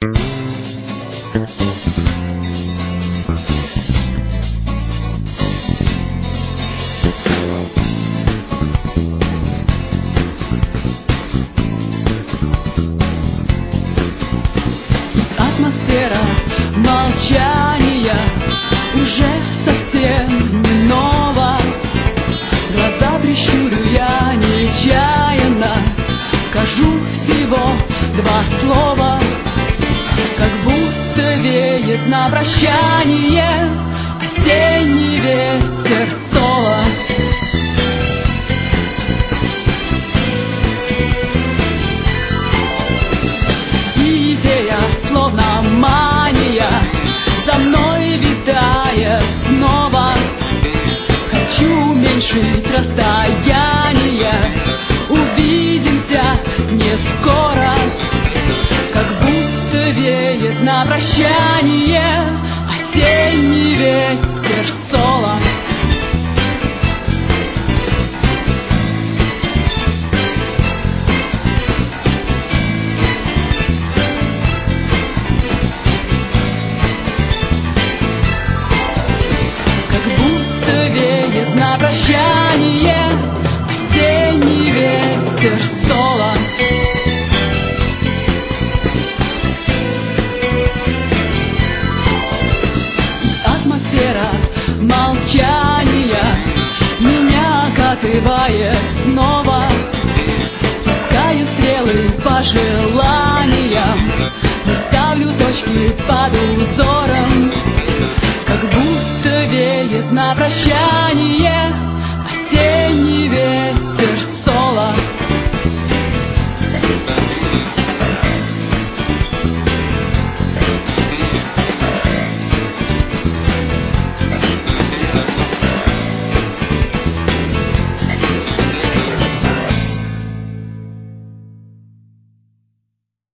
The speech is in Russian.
Атмосфера молчания уже совсем не нова. Глаза прищурю я нечаянно, скажу всего два слова, как будто веет на прощание осенний ветер соло. Идея словно мания за мной витает снова. Хочу уменьшить расстояние, увидимся не скоро, как будто веет на прощание осенний ветер соло. На прощание осенний ветер соло. Атмосфера молчания меня окатывает снова. Пускаю стрелы по желаниям, не ставлю точки под узором, как будто веет на прощание